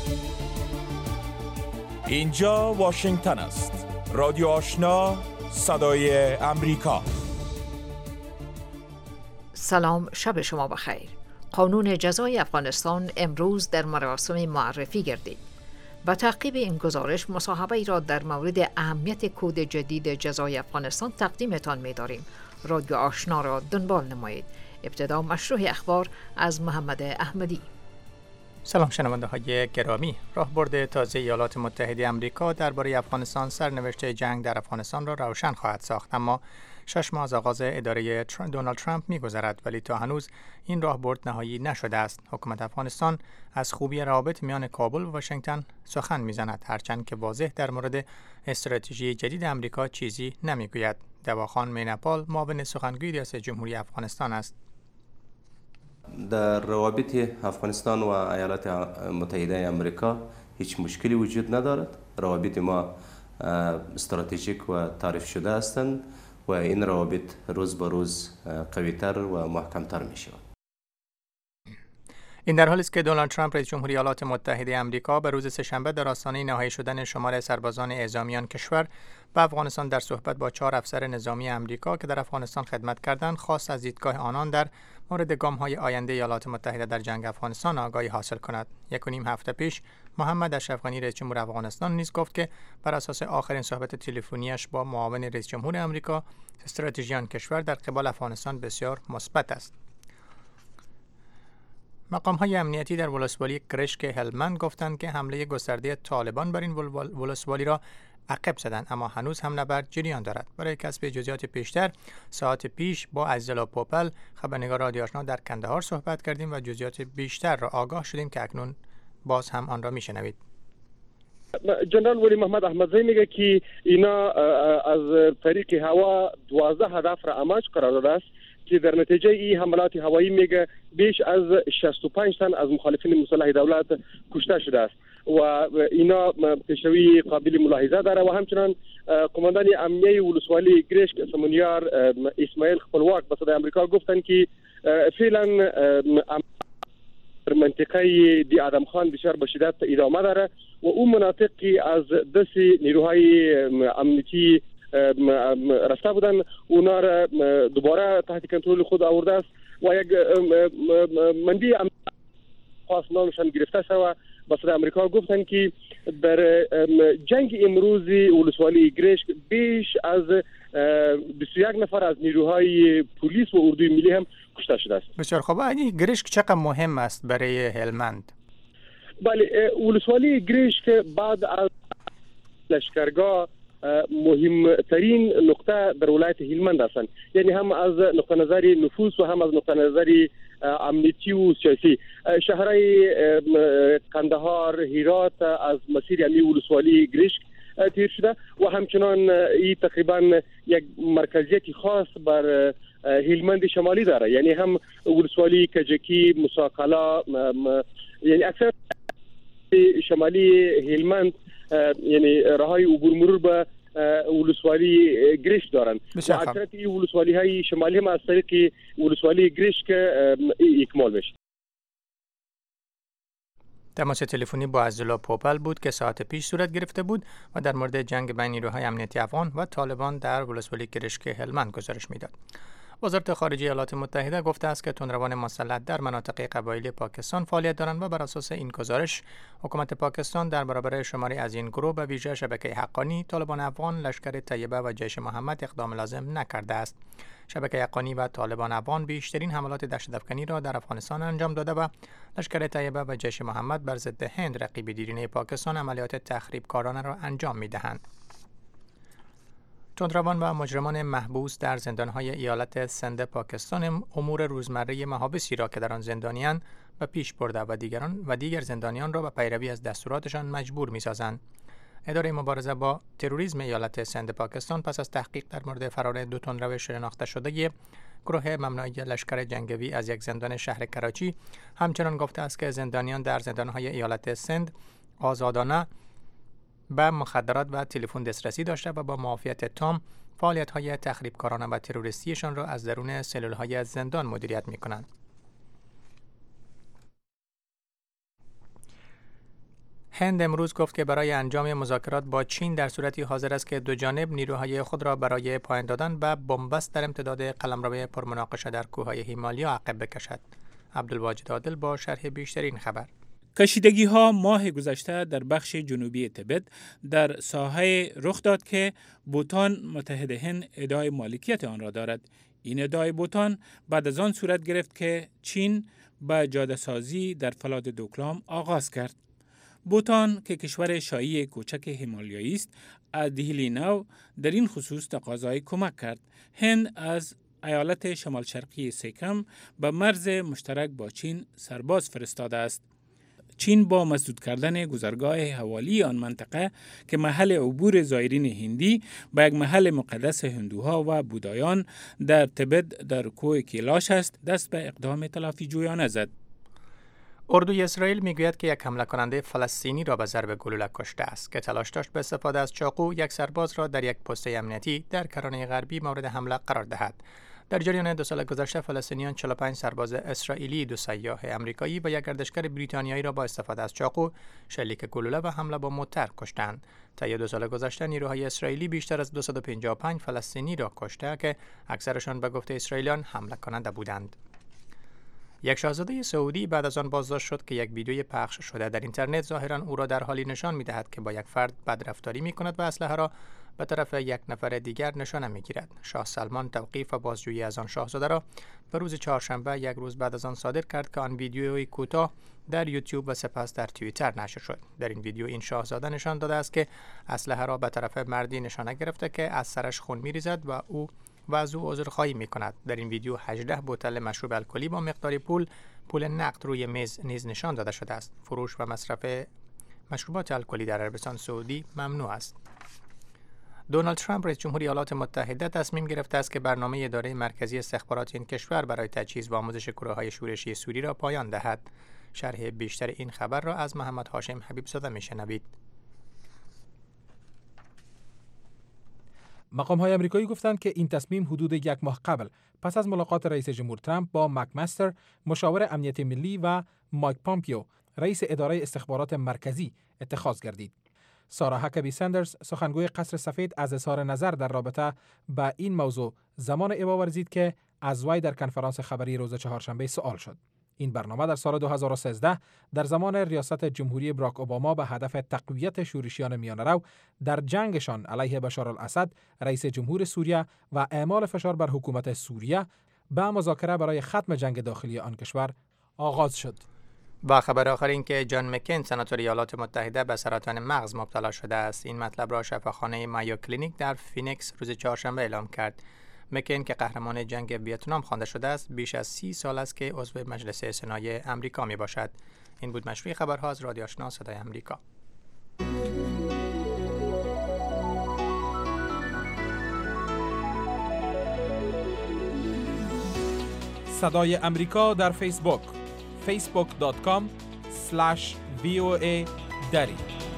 اینجا واشنگتن است. رادیو آشنا، صدای امریکا. سلام، شب شما بخیر. قانون جزای افغانستان امروز در مراسم معرفی گردید. با تعقیب این گزارش مصاحبه‌ای را در مورد اهمیت کد جدید جزای افغانستان تقدیمتان می‌داریم. رادیو آشنا را دنبال نمایید. ابتدا مشروع اخبار از محمد احمدی. سلام شنونده های گرامی. راهبرد تازه ایالات متحده آمریکا درباره افغانستان سرنوشت جنگ در افغانستان را روشن خواهد ساخت، اما 6 ماه از آغاز اداره دونالد ترامپ می‌گذرد ولی تا هنوز این راهبرد نهایی نشده است. حکومت افغانستان از خوبی روابط میان کابل و واشنگتن سخن می‌زند، هرچند که واضح در مورد استراتژی جدید آمریکا چیزی نمی‌گوید. دواخان میناپال معاون سخنگوی ریاست جمهوری افغانستان است. در روابط افغانستان و ایالات متحده آمریکا هیچ مشکلی وجود ندارد. روابط ما استراتژیک و تعریف شده هستند و این روابط روز به روز قوی‌تر و محکم‌تر می‌شود. این در حالی است که دونالد ترامپ رئیس جمهوری ایالات متحده آمریکا به روز سه‌شنبه در آستانه نهایی شدن شمار سربازان اعزامیان کشور به افغانستان در صحبت با 4 افسر نظامی آمریکا که در افغانستان خدمت کردند خواست از دیدگاه آنان در مورد گام‌های آینده ایالات متحده در جنگ افغانستان آگاهی حاصل کند. 1.5 هفته پیش محمد اشرف غنی رئیس جمهور افغانستان نیز گفت که بر اساس آخرین صحبت تلفنیش با معاون رئیس جمهور آمریکا استراتژی آن کشور در قبال افغانستان بسیار مثبت است. مقام‌های امنیتی در ولسوالی کرشک هلمند گفتند که حمله گسترده طالبان بر این ولسوالی را عقب زدند، اما هنوز هم نبرد جریان دارد. برای کسب جزئیات بیشتر ساعت پیش با عزیزالله پوپل خبرنگار رادیو آشنا در کندهار صحبت کردیم و جزئیات بیشتر را آگاه شدیم که اکنون باز هم آن را میشنوید. جنرال ولی محمد احمدزی میگه که اینا از طریق هوا 12 هدف را اماج قرار داده است که در نتیجه این حملات هوایی میگه بیش از 65 تن از مخالفین مسلح دولت کشته شده است و اینا پیشروی قابل ملاحظه داره و همچنان قماندان امنیه ولسوالی گریشک سمونیار اسماعیل خپلواک به صدای آمریکا گفتن که فعلا منطقه دی آدم خان بسیار به شدت ادامه داره و اون مناطقی از دست نیروهای امنیتی رفته بودن اونا را دوباره تحت کنترل خود آورده است و یک منبع خاص نامشان گرفته شده. به صدای آمریکا گفتن که در جنگ امروزی ولسوالی گریشک بیش از 21 نفر از نیروهای پلیس و اردوی ملی هم کشته شده است. بسیار خوب. این گریشک چقدر مهم است برای هلمند؟ بله، ولسوالی گریشک بعد از لشکرگاه مهمترین نقطه در ولایت هلمند هستند، یعنی هم از نقطه نظر نفوذ و هم از نقطه نظر امنیتی و سیاسی. شهرهای قندهار، هرات از مسیر امی ولسوالی گریشک تیر شده و همچنان این تقریبا یک مرکزیت خاص بر هلمند شمالی داره، یعنی هم ولسوالی کجکی، مساقلا، یعنی اکثر شمالی هلمند یعنی راههای عبور مرور به ولسوالی گریشک دارند و اکثریت این ولسوالی های شمالی هم از طریق ولسوالی گریشک اکمال میشه. تماس تلفنی با عزیزالله پوپل بود که ساعت پیش صورت گرفته بود و در مورد جنگ بین نیروهای امنیتی افغان و طالبان در ولسوالی گریشک هلمند گزارش میداد. وزارت خارجه ایالات متحده گفته است که تندروان مسلح در مناطق قبایلی پاکستان فعالیت دارند و بر اساس این گزارش حکومت پاکستان در برابر شماری از این گروه به ویژه شبکه حقانی، طالبان افغان، لشکر طیبه و جیش محمد اقدام لازم نکرده است. شبکه حقانی و طالبان افغان بیشترین حملات دهشت‌افکنی را در افغانستان انجام داده و لشکر طیبه و جیش محمد بر ضد هند رقیب دیرینه پاکستان عملیات تخریبکارانه را انجام می‌دهند. تندروان و مجرمان محبوس در زندان‌های ایالت سند پاکستان امور روزمره محابسی را که در آن زندانیان به پیش برده و دیگر زندانیان را به پیروی از دستوراتشان مجبور می‌سازند. اداره مبارزه با تروریسم ایالت سند پاکستان پس از تحقیق در مورد فرار 2 تندرو شناخته شده گروه ممنوعه لشکر جنگی از یک زندان شهر کراچی همچنان گفته است که زندانیان در زندان‌های ایالت سند آزادانه به مخدرات و تلفن دسترسی داشته و با معافیت تام فعالیت‌های تخریبکارانه و تروریستیشان را از درون سلول‌های زندان مدیریت می‌کنند. هند امروز گفت که برای انجام مذاکرات با چین در صورتی حاضر است که دو جانب نیروهای خود را برای پایان دادن به بنبست در امتداد قلمرو پرمناقشه در کوههای هیمالیا عقب بکشد. عبدالواجد عادل با شرح بیشتر این خبر. کشیدگی ها ماه گذشته در بخش جنوبی تبت در ساحه رخ داد که بوتان متحد هند ادعای مالکیت آن را دارد. این ادعای بوتان بعد از آن صورت گرفت که چین به جاده سازی در فلات دوکلام آغاز کرد. بوتان که کشور شاهی کوچک هیمالیایی است، از دهلی نو در این خصوص تقاضای کمک کرد. هند از ایالت شمال شرقی سیکم به مرز مشترک با چین سرباز فرستاده است. چین با مسدود کردن گذرگاه حوالی آن منطقه که محل عبور زائرین هندی به یک محل مقدس هندوها و بودایان در تبت در کوه کیلاش است، دست به اقدام تلافی جویانه زد. اردوی اسرائیل میگوید که یک حمله کننده فلسطینی را به ضرب گلوله کشته است که تلاش داشت به استفاده از چاقو یک سرباز را در یک پست امنیتی در کرانه غربی مورد حمله قرار دهد. در جریان 2 سال گذشته فلسطینیان 45 سرباز اسرائیلی، 2 سیاح آمریکایی و یک گردشگر بریتانیایی را با استفاده از چاقو، شلیک گلوله و حمله با موتر کشتند. طی 2 سال گذشته نیروهای اسرائیلی بیشتر از 255 فلسطینی را کشته که اکثرشان به گفته اسرائیلیان حمله کننده بودند. یک شاهزاده سعودی بعد از آن بازداشت شد که یک ویدیوی پخش شده در اینترنت ظاهراً او را در حالی نشان می‌دهد که با یک فرد بدرفتاری می‌کند و اسلحه را به طرف یک نفر دیگر نشانه می‌گیرد. شاه سلمان توقیف و بازجویی از آن شاهزاده را به روز چهارشنبه، یک روز بعد از آن صادر کرد که آن ویدیوی کوتاه در یوتیوب و سپس در توییتر نشر شد. در این ویدیو این شاهزاده نشان داده است که اسلحه را به طرف مردی نشانه گرفته که از سرش خون می‌ریزد و از او عذرخواهی می‌کند. در این ویدیو 18 بوتل مشروب الکلی با مقداری پول نقد روی میز نیز نشان داده شده است. فروش و مصرف مشروبات الکلی در عربستان سعودی ممنوع است. دونالد ترامپ رئیس جمهوری ایالات متحده تصمیم گرفته است که برنامه اداره مرکزی استخبارات این کشور برای تجهیز و آموزش گروه‌های شورشی سوری را پایان دهد. شرح بیشتر این خبر را از محمد هاشم حبیبزاده میشنوید. مقام‌های آمریکایی گفتند که این تصمیم حدود 1 ماه قبل پس از ملاقات رئیس جمهور ترامپ با مکمستر مشاور امنیت ملی و مایک پامپیو رئیس اداره استخبارات مرکزی اتخاذ گردید. سارا هکبی سندرز سخنگوی قصر سفید از اظهار نظر در رابطه با این موضوع زمان ابا ورزید که از وی در کنفرانس خبری روز چهارشنبه سوال شد. این برنامه در سال 2013 در زمان ریاست جمهوری براک اوباما به هدف تقویت شورشیان میانه‌رو در جنگشان علیه بشار الاسد رئیس جمهور سوریه و اعمال فشار بر حکومت سوریه به مذاکره برای ختم جنگ داخلی آن کشور آغاز شد. با خبر آخر این که جان مکین سناتور ایالات متحده به سرطان مغز مبتلا شده است. این مطلب را شفاخانه مایو کلینیک در فینیکس روز چهارشنبه اعلام کرد. مکین که قهرمان جنگ ویتنام خوانده شده است، بیش از 30 سال است که عضو مجلس سنای امریکا می باشد. این بود مشروع خبرها از رادیو آشنا صدای امریکا. صدای امریکا در فیسبوک facebook.com/VOA دری.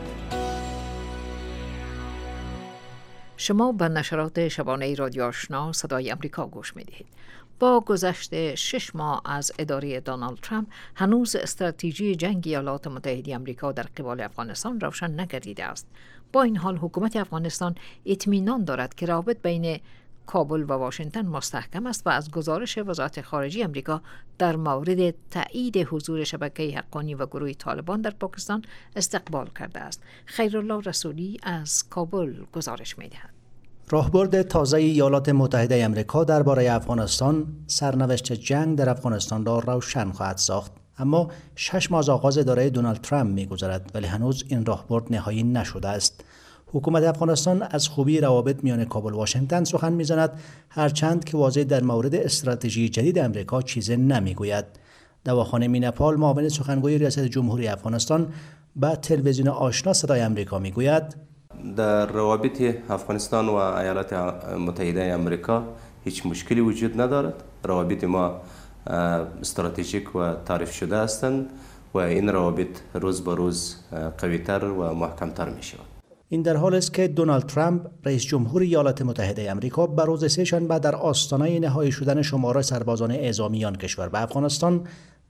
شما به نشرات شبانه رادیو آشنا صدای امریکا گوش می‌دهید. با گذشت 6 ماه از اداره دونالد ترامپ هنوز استراتژی جنگ ایالات متحده آمریکا در قبال افغانستان روشن نگردیده است. با این حال حکومت افغانستان اطمینان دارد که روابط بین کابل و واشنگتن مستحکم است و از گزارش وزارت خارجه آمریکا در مورد تایید حضور شبکه حقانی و گروه طالبان در پاکستان استقبال کرده است. خیرالله رسولی از کابل گزارش می‌دهد. راهبرد تازه ایالات متحده آمریکا درباره افغانستان سرنوشت جنگ در افغانستان را روشن خواهد ساخت. اما 6 ماه از آغاز اداره دونالد ترامپ می‌گذرد ولی هنوز این راهبرد نهایی نشده است. حکومت افغانستان از خوبی روابط میان کابل و واشنگتن سخن می‌زند، هرچند که واضح در مورد استراتژی جدید آمریکا چیزی نمی‌گوید. دواخانه مینپال معاون سخنگوی ریاست جمهوری افغانستان به تلویزیون آشنا صدای آمریکا می‌گوید در روابط افغانستان و ایالات متحده آمریکا هیچ مشکلی وجود ندارد. روابط ما استراتژیک و تعریف شده هستند و این روابط روز به روز قوی‌تر و محکم‌تر می‌شود. این در حالی است که دونالد ترامپ رئیس جمهور ایالات متحده آمریکا به روز سه‌شنبه در آستانه نهایی شدن شمار سربازان اعزامی آن کشور به افغانستان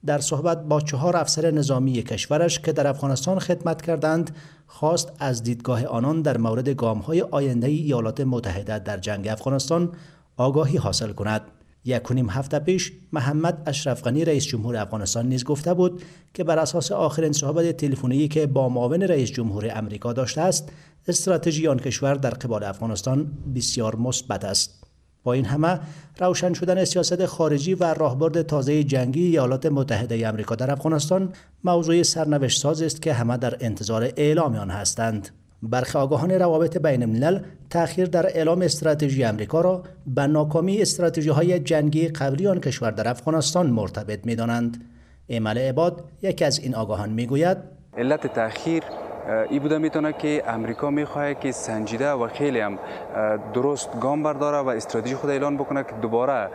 در صحبت با 4 افسر نظامی کشورش که در افغانستان خدمت کردند خواست از دیدگاه آنان در مورد گام‌های آینده ایالات متحده در جنگ افغانستان آگاهی حاصل کند. 1.5 هفته پیش محمد اشرف غنی رئیس جمهور افغانستان نیز گفته بود که بر اساس آخرین صحبت تلفنی که با معاون رئیس جمهور امریکا داشته است، استراتژی آن کشور در قبال افغانستان بسیار مثبت است. با این همه روشن شدن سیاست خارجی و راهبرد تازه جنگی ایالات متحده آمریکا در افغانستان موضوع سرنوشت ساز است که همه در انتظار اعلام آن هستند. برخی آگاهان روابط بین الملل تأخیر در اعلام استراتژی آمریکا را به ناکامی استراتژی‌های جنگی قبلی آن کشور در افغانستان مرتبط می‌دانند. ایمل عباد یکی از این آگاهان می‌گوید علت تأخیر ای بوده میتونه که امریکا میخواد که سنجیده و خیلی هم درست گام برداره و استراتژی خود اعلان بکنه که دوباره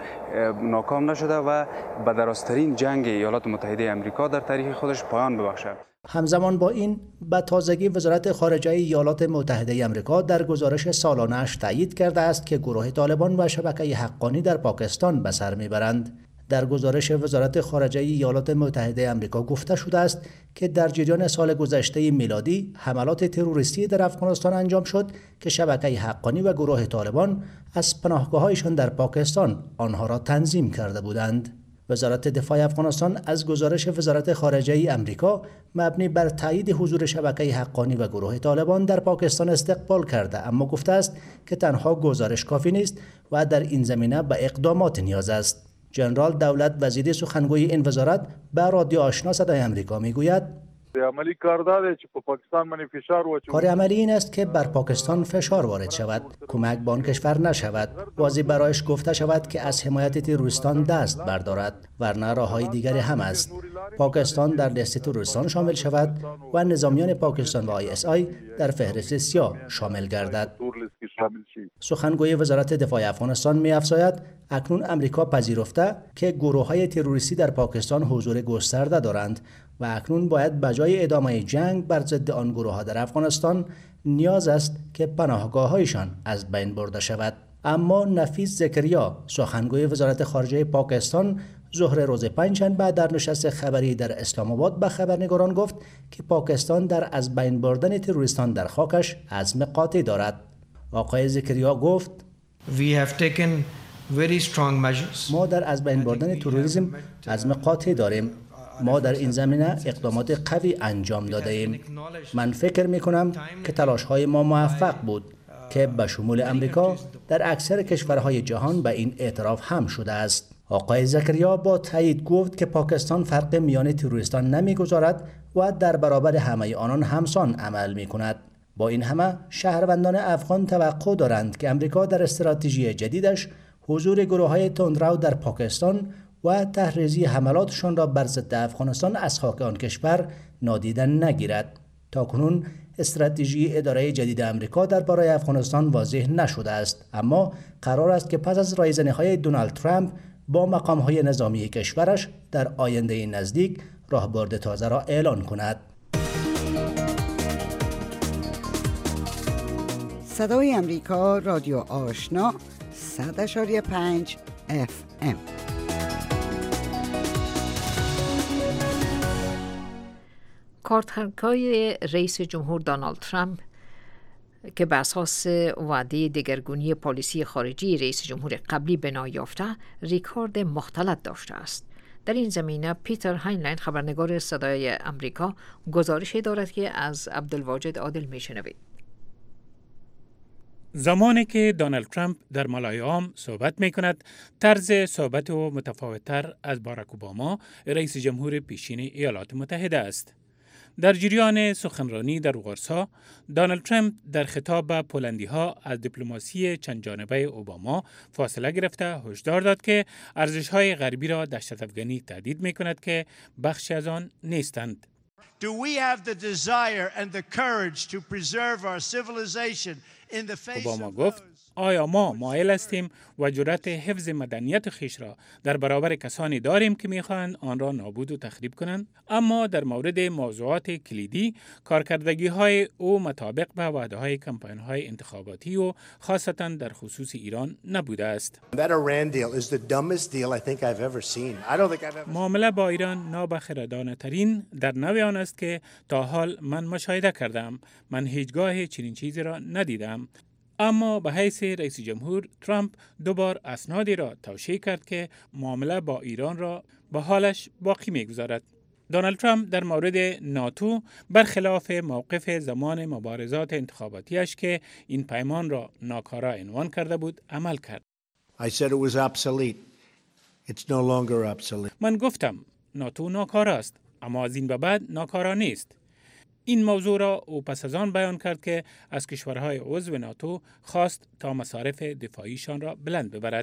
ناکام نشده و به درازترین جنگ ایالات متحده آمریکا در تاریخ خودش پایان ببخشه. همزمان با این به تازگی وزارت خارجه ایالات متحده آمریکا در گزارش سالانه‌اش تایید کرده است که گروه طالبان و شبکه حقانی در پاکستان به سر میبرند. در گزارش وزارت خارجه ایالات متحده آمریکا گفته شده است که در جریان سال گذشته میلادی حملات تروریستی در افغانستان انجام شد که شبکه حقانی و گروه طالبان از پناهگاه‌هایشان در پاکستان آنها را تنظیم کرده بودند. وزارت دفاع افغانستان از گزارش وزارت خارجه آمریکا مبنی بر تایید حضور شبکه حقانی و گروه طالبان در پاکستان استقبال کرده، اما گفته است که تنها گزارش کافی نیست و در این زمینه به اقدامات نیاز است. جنرال دولت وزیری سخنگوی این وزارت به رادیو آشنا صدای آمریکا میگوید عملی کار داره که په پاکستان باندې فشار واچوي. کار عملی این است که بر پاکستان فشار وارد شود، کمک به آن کشور نشود، واضح برایش گفته شود که از حمایت تروریستان دست بردارد، ورنه راههای دیگری هم است. پاکستان در لیست تروریستان شامل شود و نظامیان پاکستان و ISI در فهرست سیاه شامل گردد. سخنگوی وزارت دفاع افغانستان می‌افزاید اکنون امریکا پذیرفته که گروه‌های تروریستی در پاکستان حضور گسترده دارند و اکنون باید بجای ادامه جنگ بر ضد آن گروه‌ها در افغانستان نیاز است که پناهگاه‌هایشان از بین برده شود. اما نفیس زکریا سخنگوی وزارت خارجه پاکستان ظهر روز پنجشنبه در نشست خبری در اسلام آباد به خبرنگاران گفت که پاکستان در از بین بردن تروریستان در خاکش عزم قاطع دارد. آقای زکریا گفت ما در از بین بردن تروریسم عزم قاطع داریم. ما در این زمینه اقدامات قوی انجام داده ایم. من فکر می کنم که تلاش های ما موفق بود که به شمول امریکا در اکثر کشورهای جهان به این اعتراف هم شده است. آقای زکریا با تایید گفت که پاکستان فرق میان تروریستان نمیگذارد و در برابر همه آنان همسان عمل می کند. با این همه شهروندان افغان توقع دارند که امریکا در استراتژی جدیدش حضور گروه‌های تندرو در پاکستان و تحریزی حملاتشان را بر ضد افغانستان از خاک آن کشور نادیده نگیرد. تاکنون استراتژی اداره جدید امریکا درباره افغانستان واضح نشده است، اما قرار است که پس از رایزنی‌های دونالد ترامپ با مقام‌های نظامی کشورش در آینده نزدیک راهبرد تازه را اعلان کند. صدای امریکا، رادیو آشنا 100.5 FM. کارترکای رئیس جمهور دونالد ترامپ که به اساس وعده دگرگونی پالیسی خارجی رئیس جمهور قبلی بنا یافته ریکارد مختلط داشته است. در این زمینه پیتر هاینلاین خبرنگار صدای امریکا گزارشی دارد که از عبدالواجد عادل میشنوید. زمانی که دونالد ترامپ در مالایام صحبت می کند، طرز صحبت او متفاوت‌تر از باراک اوباما رئیس جمهور پیشین ایالات متحده است. در جریان سخنرانی در وارسا، دونالد ترامپ در خطاب به پولندی‌ها از دیپلماسی چند جانبه اوباما فاصله گرفته هشدار داد که ارزش‌های غربی را دهشت‌افکنی تهدید می‌کند که بخشی از آن نیستند. Do we have the desire and the courage to preserve our civilization in the face اوباما گفت آیا ما مایل هستیم و جرأت حفظ مدنیت خیش را در برابر کسانی داریم که می‌خواهند آن را نابود و تخریب کنند؟ اما در مورد موضوعات کلیدی کارکردگی‌های او مطابق به وعده‌های کمپاین‌های انتخاباتی و خاصتاً در خصوص ایران نبوده است. معامله با ایران نابخردانه‌ترین در نوع آن است که تا حال من مشاهده کردم. من هیچگاه چنین چیزی را ندیدم. اما به حیث رئیس جمهور ترامپ دوبار اسنادی را توشیح کرد که معامله با ایران را به حالش باقی می‌گذارد. دونالد ترامپ در مورد ناتو برخلاف موقف زمان مبارزات انتخاباتیش که این پیمان را ناکارا عنوان کرده بود عمل کرد. من گفتم ناتو ناکارا است، اما از این به بعد ناکارا نیست. این موضوع را او پس از آن بیان کرد که از کشورهای عضو ناتو خواست تا مصارف دفاعیشان را بلند ببرد.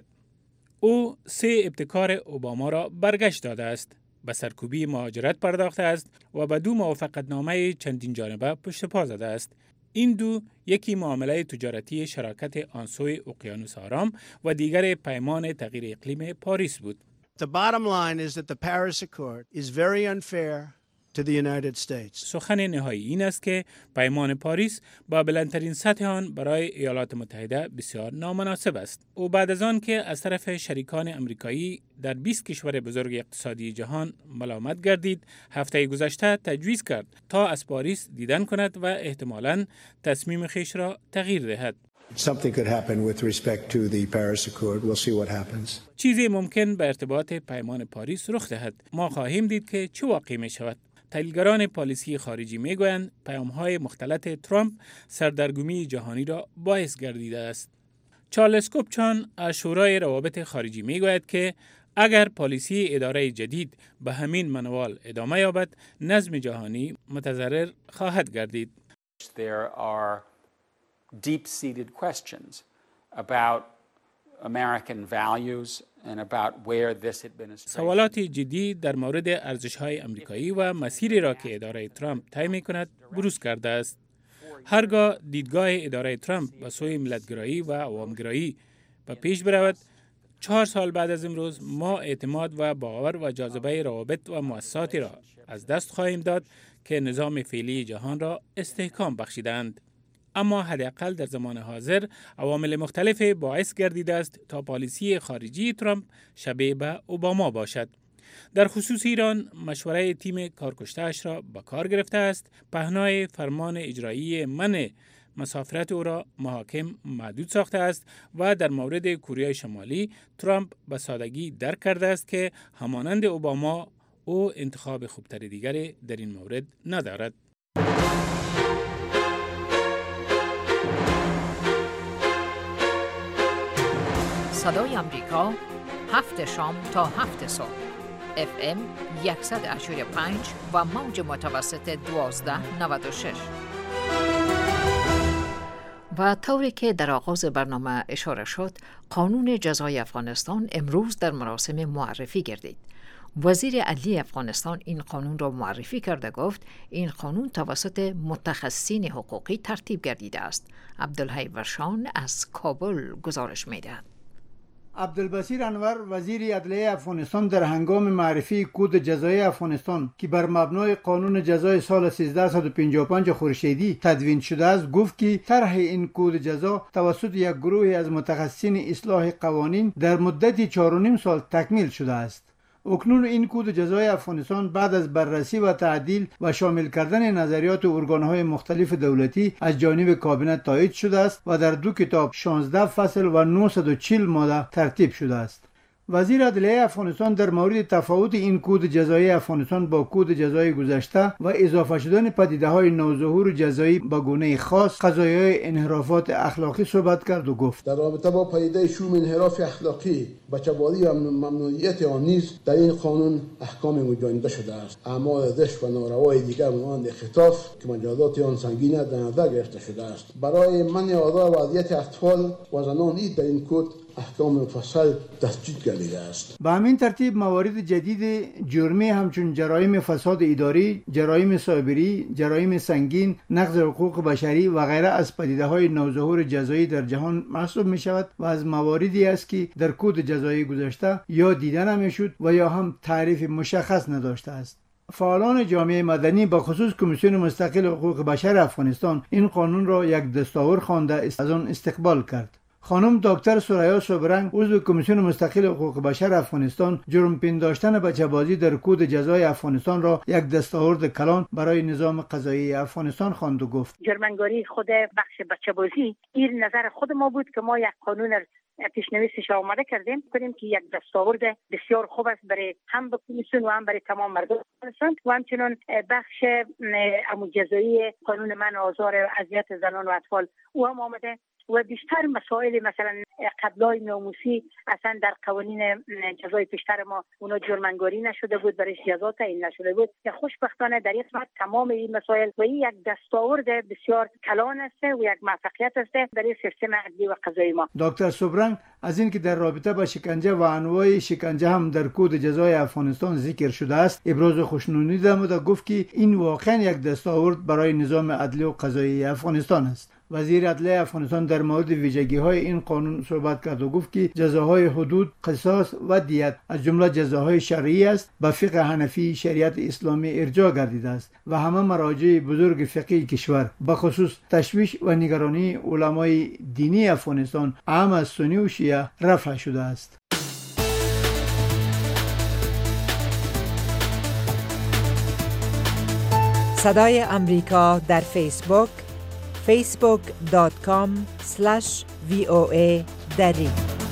او 3 ابتکار اوباما را برگشت داده است. به سرکوبی مهاجرت پرداخته است و به 2 موافقتنامه چندین جانبه پشت پا زده است. این 2 یکی معامله تجارتی شراکت آنسوی اقیانوس آرام و دیگر پیمان تغییر اقلیم پاریس بود. The bottom line is that the Paris Accord is very unfair to the United States. سخن نهایی این است که پیمان پاریس با بلندترین سطح آن برای ایالات متحده بسیار نامناسب است. او بعد از آن که از طرف شریکان امریکایی در 20 کشور بزرگ اقتصادی جهان ملامت گردید، هفته گذشته تجویز کرد تا از پاریس دیدن کند و احتمالاً تصمیم خویش را تغییر دهد. Something could happen with respect to the Paris Accord. We'll see what happens. چیزی ممکن به ارتباط پیمان پاریس رخ دهد. ما خواهیم دید که چه واقع می شود. تحلیلگران پالیسی خارجی می گویند پیام‌های مختلط ترامپ سردرگمی جهانی را باعث گردیده است. چارلز کوپچان از شورای روابط خارجی می گوید که اگر پالیسی اداره جدید به همین منوال ادامه یابد، نظم جهانی متضرر خواهد گردید. There are deep-seated questions about American values and about where this administration. سوالات جدی در مورد ارزش‌های آمریکایی و مسیری را که اداره ترامپ طی می‌کند بروز کرده است. هرگاه دیدگاه اداره ترامپ به سوی ملت‌گرایی و عوام‌گرایی به پیش برود، 4 سال بعد از امروز ما اعتماد و باور و جاذبه روابط و مؤسساتی را از دست خواهیم داد که نظام فعلی جهان را استحکام بخشیدند. اما حداقل در زمان حاضر عوامل مختلف باعث گردیده است تا پالیسی خارجی ترامپ شبیه به اوباما باشد. در خصوص ایران، مشوره تیم کارکشته‌اش را به کار گرفته است. پهنای فرمان اجرایی منع مسافرت او را محاکم محدود ساخته است و در مورد کره شمالی ترامپ به سادگی درک کرده است که همانند اوباما او انتخاب خوبتر دیگری در این مورد ندارد. صدای آمریکا 7 شام تا 7 صبح FM 100.5 و موج متوسط 1296 و طوری که در آغاز برنامه اشاره شد، قانون جزای افغانستان امروز در مراسم معرفی گردید. وزیر عدلی افغانستان این قانون را معرفی کرده گفت این قانون توسط متخصصین حقوقی ترتیب گردیده است. عبدالحی ورشان از کابل گزارش می‌دهد. عبدالبصیر انور وزیر عدلیه افغانستان در هنگام معرفی کد جزایی افغانستان که بر مبنای قانون جزای سال 1355 خورشیدی تدوین شده است گفت که طرح این کد جزا توسط یک گروه از متخصصین اصلاح قوانین در مدت 4.5 سال تکمیل شده است. اکنون این کد جزای افغانستان بعد از بررسی و تعدیل و شامل کردن نظریات و ارگان‌های مختلف دولتی از جانب کابینه تایید شده است و در 2 کتاب 16 فصل و 940 ماده ترتیب شده است. وزیر عدلیه افغانستان در مورد تفاوت این کد جزایی افغانستان با کد جزایی گذشته و اضافه شدن پدیده‌های نوظهور جزایی به گونه خاص قضایای انحرافات اخلاقی صحبت کرد و گفت در رابطه با پدیده شوم انحراف اخلاقی بچه‌واری و ممنوعیت آن نیز در این قانون احکام مجانیده شده است. اعمال زشت و ناروای دیگر مانند اختطاف که مجازات آن سنگین در نظر گرفته شده است. برای منع آزار و اذیت اطفال و زنان در این کد احکام مفصل تسجیل گردیده است. به همین ترتیب موارد جدید جرمی همچون جرایم فساد اداری، جرایم سایبری، جرایم سنگین، نقض حقوق بشری و غیره از پدیده‌های نوظهور جزایی در جهان محسوب می شود و از مواردی است که در کد جزایی گذشته یا دیده نمیشد و یا هم تعریف مشخص نداشته است. فعالان جامعه مدنی به خصوص کمیسیون مستقل حقوق بشر افغانستان این قانون را یک دستاور خوانده از آن استقبال کرد. خانم دکتر سریا صبرنگ عضو کمیسیون مستقل حقوق بشر افغانستان جرم پنداشتن بچه‌بازی در کد جزای افغانستان را یک دستاورد کلان برای نظام قضایی افغانستان خواند و گفت جرمنگاری خود بخش بچه‌بازی این نظر خود ما بود که ما یک قانون پیشنویسش آماده کردیم که یک دستاورد بسیار خوب است برای هم به کمیسیون و هم برای تمام مردم افغانستان و همچنین بخش جزایی قانون منع آزار اذیت زنان و اطفال او هم آمده و بیشتر مسائل مثلا قتل‌های ناموسی اصلا در قوانین جزای پیشتر ما اونا جرمنگاری نشده بود، برای جزا تعیین نشده بود که خوشبختانه در این قسمت تمام این مسائل و این یک دستاورد بسیار کلان است و یک موفقیت است برای سیستم عدلی و قضایی ما. دکتر صبرنگ از اینکه در رابطه با شکنجه و انواع شکنجه هم در کد جزای افغانستان ذکر شده است ابراز خوشنودی نمود و گفت که این واقعا یک دستاورد برای نظام عدلی و قضایی افغانستان است. وزیر عدلیه افغانستان در مورد ویژگی‌های این قانون صحبت کرد و گفت که جزاهای حدود، قصاص و دیت از جمله جزاهای شرعی است به فقه حنفی شریعت اسلامی ارجاع گردیده است و همه مراجع بزرگ فقهی کشور به خصوص تشویش و نگرانی علمای دینی افغانستان عام از سنی و شیعه رفع شده است. صدای امریکا در فیسبوک facebook.com/VOA دری.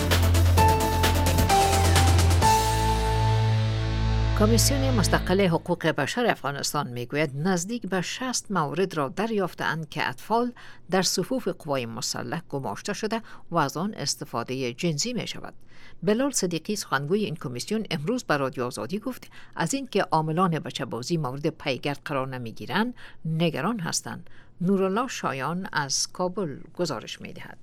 کمیسیون مستقل حقوق بشر افغانستان میگوید نزدیک به 60 مورد را دریافتند که اطفال در صفوف قوای مسلح گماشته شده و از آن استفاده جنسی می شود. بلال صدیقی سخنگوی این کمیسیون امروز به رادیو آزادی گفت از اینکه عاملان بچه‌بازی مورد پیگرد قرار نمیگیرند نگران هستند. نورالله شایان از کابل گزارش می‌دهد.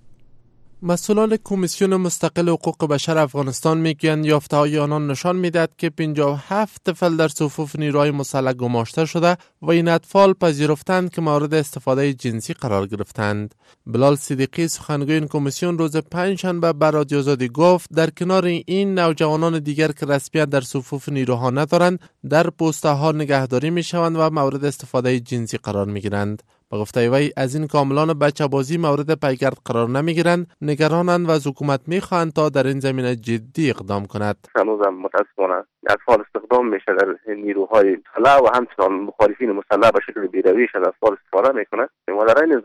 مسئولان کمیسیون مستقل حقوق بشر افغانستان میگویند یافته‌های آنان نشان می‌دهد که 57 طفل در صفوف نیروهای مسلح گماشته شده و این اطفال پذیرفتند که مورد استفاده جنسی قرار گرفتند. بلال صدیقی سخنگوی این کمیسیون روز پنجشنبه به رادیو آزادی گفت در کنار این نوجوانان دیگر که رسمیت در صفوف نیروها ندارند در پست‌ها نگهداری می‌شوند و مورد استفاده جنسی قرار می‌گیرند. به گفته وی از این کاملان بچه‌بازی مورد پیگرد قرار نمیگیرند، نگرانند و از حکومت میخواهند تا در این زمینه جدی اقدام کند. هنوز هم متاسفانه اطفال استخدام میشه در نیروهای مسلح و همچنان مخالفین مسلح به شکل بی‌رویش از اطفال استفاده میکنند و در این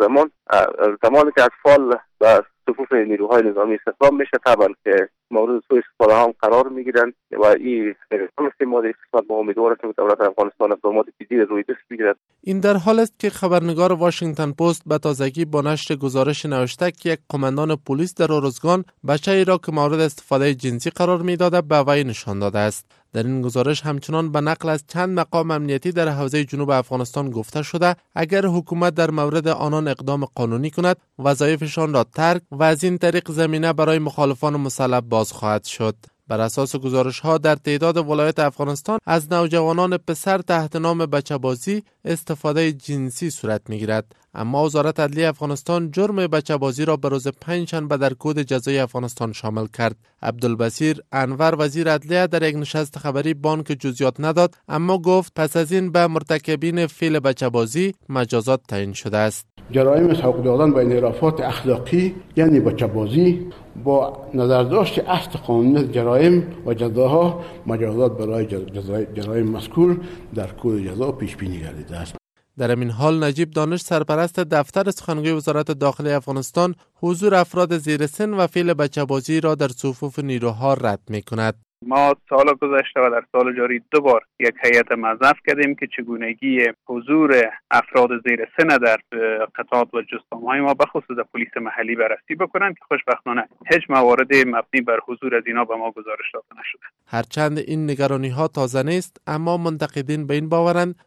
زمانی که اطفال به صفوف نیروهای نظامی استخدام میشه طبعا که مورد سوء استفاده هم قرار میگیرند و این ما در قسمت با امیدواریم که دولت افغانستان اقدامات جدی روی دست بگیرد. این در حال است که خبرنگار واشنگتن پست به تازگی با نشر گزارش نوشته که یک قماندان پلیس در اورزگان بچه‌ای را که مورد استفاده جنسی قرار میداده به وی نشان داده است. در این گزارش همچنان به نقل از چند مقام امنیتی در حوزه جنوب افغانستان گفته شده اگر حکومت در مورد آنان اقدام قانونی کند وظایفشان را ترک و از این طریق زمینه برای مخالفان مسلح باز خواهد شد. بر اساس گزارش‌ها در تعداد ولایات افغانستان از نوجوانان پسر تحت نام بچه‌بازی استفاده جنسی صورت می‌گیرد، اما وزارت عدلیه افغانستان جرم بچه‌بازی را به روز پنجشنبه در کد جزایی افغانستان شامل کرد. عبدالبصیر انور وزیر عدلیه در یک نشست خبری بانک جزئیات نداد، اما گفت پس از این به مرتکبین فعل بچه‌بازی مجازات تعیین شده است. جرایم سوق دادن به انحرافات اخلاقی یعنی بچه‌بازی با نظرداشت اصل قانون جرایم و جزاها مجازات برای جرایم مذکور در کد جزا پیش بینی گردیده است. در این حال نجیب دانش سرپرست دفتر سخنگوی وزارت داخلی افغانستان حضور افراد زیر سن و فعل بچه‌بازی را در صفوف نیروها رد می‌کند. ما سال گذشته و در سال جاری 2 بار یک هیئت موظف کردیم که چگونگی حضور افراد زیر سن در قطعات و جستان‌های ما به خصوص پلیس محلی بررسی بکنند که خوشبختانه هیچ موارد مبنی بر حضور از اینا به ما گزارش داده نشده. هرچند این نگرانی‌ها تازه نیست، اما منتقدین به این باورند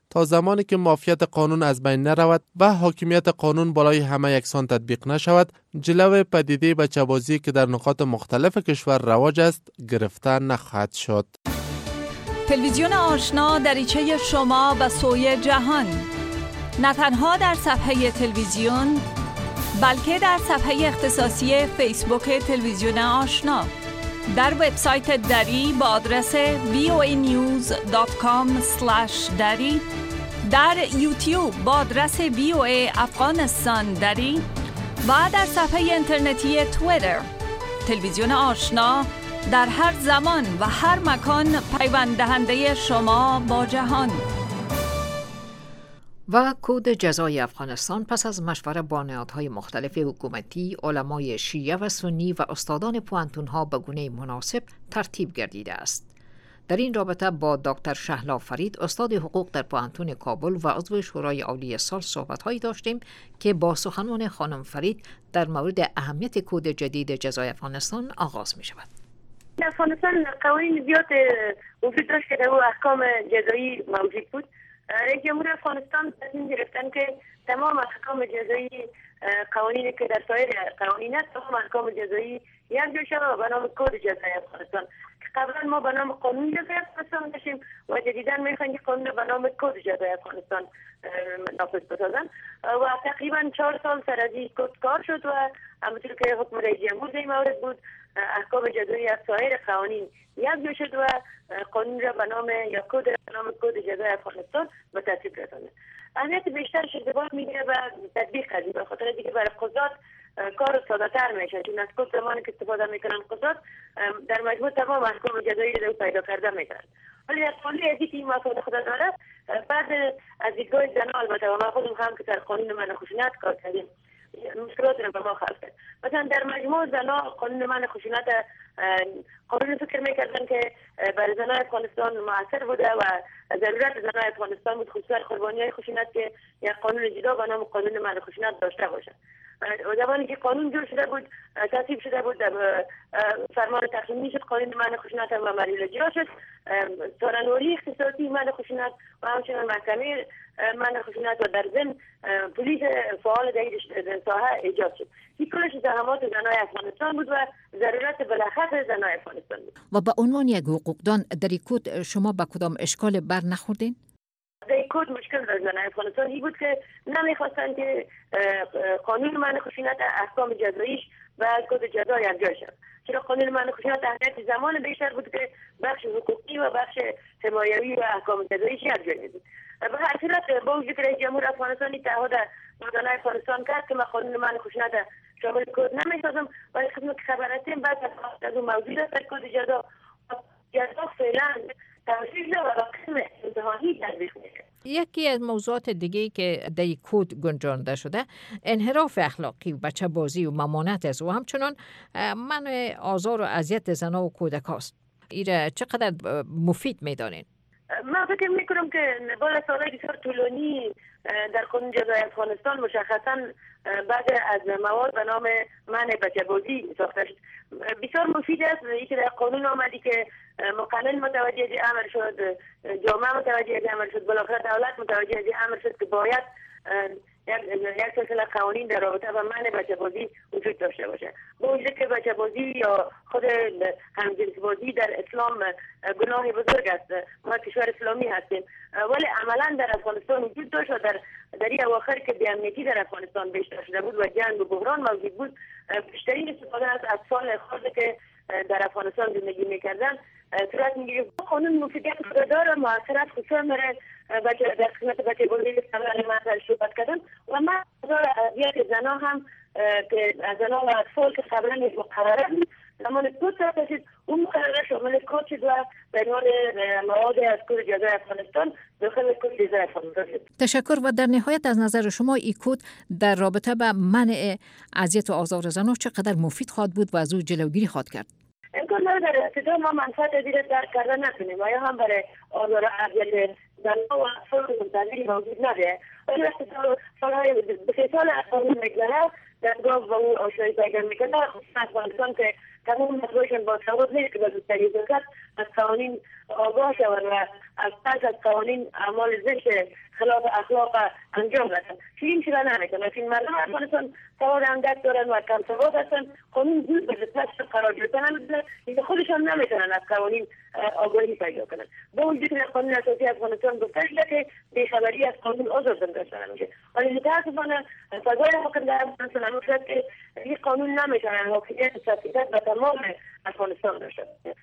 تا زمانی که مافیت قانون از بین نرود و حاکمیت قانون بالای همه یکسان تطبیق نشود، جلو پدیده بچه‌بازی که در نقاط مختلف کشور رواج است گرفته نخواهد شد. تلویزیون آشنا دریچه شما به سوی جهان، نه تنها در صفحه تلویزیون بلکه در صفحه اختصاصی فیسبوک تلویزیون آشنا، در وبسایت دری با آدرس voanews.com/dari، در یوتیوب با آدرس VOA افغانستان دری و در صفحه اینترنتی توییتر. تلویزیون آشنا در هر زمان و هر مکان پیوند دهنده شما با جهان. و کد جزای افغانستان پس از مشوره با نهادهای مختلف حکومتی، علمای شیعه و سنی و استادان پوهنتون‌ها به گونه مناسب ترتیب گردیده است. در این رابطه با دکتر شهلا فرید، استاد حقوق در پوهنتون کابل و عضو شورای عالی سال صحبت‌هایی داشتیم که با سخنان خانم فرید در مورد اهمیت کد جدید جزای افغانستان آغاز می‌شود. افغانستان قوانین زیاد وجود داشت که در احکام جزایی موجود بود. رئیس جمهور افغانستان تصمیم گرفتن که تمام احکام جزایی قوانینی که در سایر قوانین است، تمام احکام جزایی یک جا شود به نام کد جزای افغانستان. قبلا ما به نام قانون جزای افغانستان داشتیم و جدیدا میخوایم که قانون به نام کد جزای افغانستان نافذ بسازن و تقریبا 4 سال سر از این کد کار شد و همونطور که حکم رئیس جمهور در این مورد بود، احکام جزایی از سایر قوانین یک جا شد و قانون را به نام یا کد به نام کد جزای افغانستان به ترتیب رساند. اهمیت بیشترش ارتباط میگیره به تطبیق قضیه، به خاطر اینکه برای قضات کار ساده‌تر میشه، چون از کد زمانی که استفاده میکنن قضات در مجموع تمام احکام جزایی را پیدا کرده میکنن. ولی از قانون ازی که این مسائل خود داره، بعد از دیدگاه زن البته و ما خودم هم که در قانون منع خشونت کار کردیم مشکلات رو به ما خلق کرد. مثلا در مجموع زنها قانون منع خشونت قانون فکر میکردن که برای زنای افغانستان موثر بوده و ضرورت زنای افغانستان بود، خصوصا قربانیای خشونت که یک قانون جدا به نام قانون منع خشونت داشته باشه. زمانی که قانون جور شده بود، تصویب شده بود، فرمان تقنینی شد، قانون منع خشونت هم عملی اجرا شد، سخنوری اختصاصی منع خشونت و همچنین محکمه منع خشونت و در ضمن پلیس فعال در این ساحه ایجاد شد. این کلش زحمات زنای افغانستان بود و ضرورت بالاخره زنای افغانستان بود. و به عنوان یک حقوقدان در این کد شما به کدام اشکال بر نخوردین؟ در این کد مشکل در زنای افغانستان این بود که نمیخواستن که قانون منع خشونت احکام جزاییش و کد جزا یکجا شد. چرا قانون منع خشونت اهمیت زمان بیشتر بود که بخش حقوقی و بخش حمایوی و احکام جزاییش یکجا بود. به هر صورت با وجود که رئیس جمهور افغانستان تعهد با زنای افغانستان کرد که من قانون منع خشونت شامل کد نمیسازم، ولی خدمت که خبر هستیم بعد از اون موجود است در کد جزا فعلا توصیف شده و قسم امتحانی تطبیق میشه. یکی از موضوعات دیگه که در کد گنجانده شده انحراف اخلاقی و بچه‌بازی و ممانعت است و همچنان منع آزار و اذیت زنان و کودکاست. ایره چقدر مفید میدانین؟ من فکر میکنم که بالا سالهای بسیار طولانی در قانون جزای افغانستان مشخصا بعد از مواد به نام منع بچه‌بازی ساخته شد. بسیار مفید است اینکه در قانون آمدی که مقنن متوجه از امر شد، جامعه متوجه از امر شد، بالاخره دولت متوجه از امر شد که باید یک سلسله قوانین در رابطه با منع بچه‌بازی وجود داشته باشه. با وجود که بچه‌بازی یا خود همجنس‌بازی در اسلام گناه بزرگ است، ما کشور اسلامی هستیم، ولی عملا در افغانستان وجود داشت و در این اواخر که بی‌امنیتی در افغانستان بیشتر شده بود و جنگ و بحران موجود بود، بیشترین استفاده از اطفال خرد که در افغانستان زندگی میکردن صورت میگیره. قانون موفقیت داره، موثرت خصوصا برای در قسمت بچه‌بازی که قبلا من صحبت کردم و من اذیت زنا هم که زنا و اطفال که قبلا یک مقرره بود زمان کد تاسیس اون مقرره شامل کد شد و به عنوان مواد از کد جزای افغانستان داخل کد جزای افغانستان شد. تشکر. و در نهایت از نظر شما این کد در رابطه با منع اذیت و آزار زنان چقدر مفید خواهد بود و از او جلوگیری خواهد کرد؟ امکان داره در ابتدا ما منفعت از این درک کرده نکنیم و یا هم برای آزار و اذیت زنان و اطفال منتظری موجود نده، ولی وقتی سالهای 2 سال قانون میگذره دادگاه با او آشنایی پیدا میکنه. افغانستان که تمام مردمشون با سواد نیست که به زودتری زکات از قوانین آگاه شوند و از پس از قوانین اعمال زشت خلاف اخلاق انجام بدن. این چیزا نمیکنه. این مردم افغانستان سواد اندک دارن و کم سواد هستن. قانون زود به دست قرار گرفتن نمیدونه. این خودشان نمیتونن از قوانین آگاهی پیدا کنن. با وجود که قانون اساسی افغانستان گفته شده که بیخبری از قانون آزاد داشته نمیشه. ولی متاسفانه فضای حاکم در افغانستان هست که این قانون نمیتونه حاکمیت سیاست و تمام افغانستان داشته.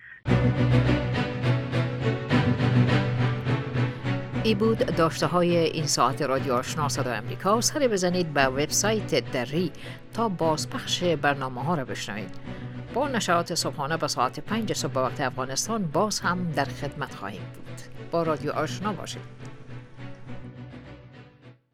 ای بود داشته های این ساعت رادیو آشنا صدای امریکا. سری بزنید به وبسایت دری تا بازپخش برنامه ها را بشنوید. با نشرات صبحانه به ساعت 5 صبح وقت افغانستان باز هم در خدمت خواهیم بود. با رادیو آشنا باشید.